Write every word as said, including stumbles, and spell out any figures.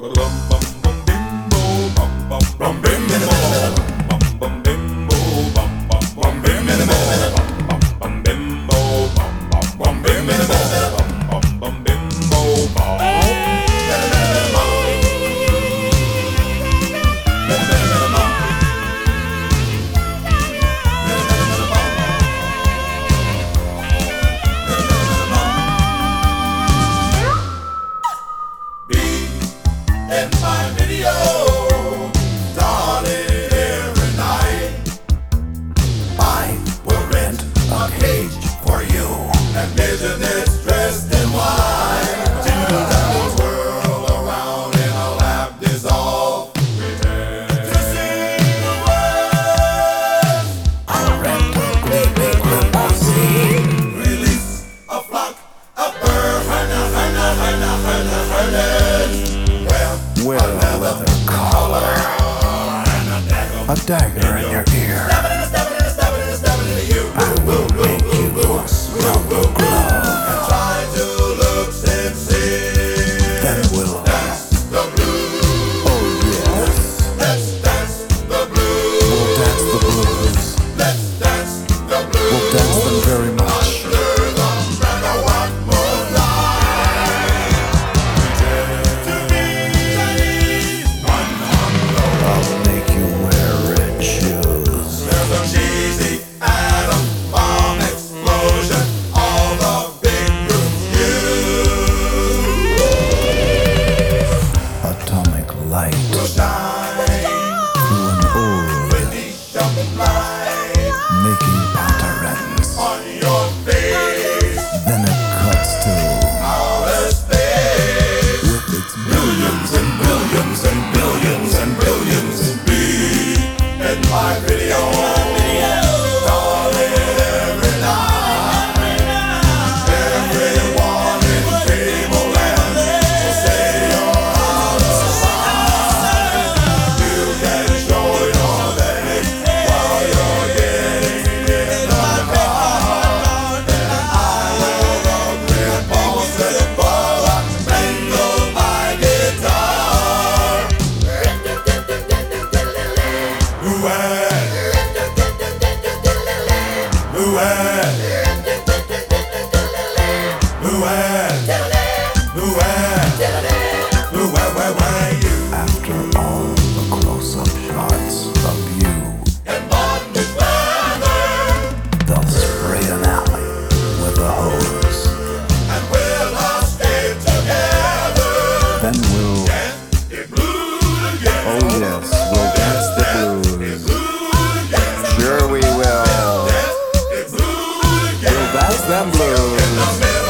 In my video, darling, every night I will rent a cage for you, and business dressed in white. Till the world around in a lap dissolve. Pretend to see the world. I'll rent a gleaming limousine. Release a flock of birds. Herna, herna, herna, herna, herna. Wear a leather collar, a dagger in your ear. I will make you a rubber glove, and try to look sincere. then we'll Dance the blues. Oh yes, Let's dance the blues. we'll dance the blues. Let's dance the blues. We'll dance them very much. Under the umbrella of moonlight. Pretend to be unhung. I'll make you wear red shoes. There's a cheesy atom bomb explosion. All the big groups use. Atomic light Will shine through an old, Venetia light making patterns. on your face. Then it cuts to Outer space. with its Billions and billions and billions and billions. Be in my video. Darling, every night. Everyone in cable land will say you're out of sight. You can show your legs while you're getting in the car. Then I will rock the pulse while I wrangle my guitar. Luan, Luan, Luan, Luan, Luan, where were you? after all the close-up shots of you. And bondage weather, They'll spray an alley with a hose. and we'll all stay together. Then we'll, Dance it blue again. oh yes, we'll dance the blues. Blue again. Sure we will. Dance it blue again. We'll dance them blues. In the middle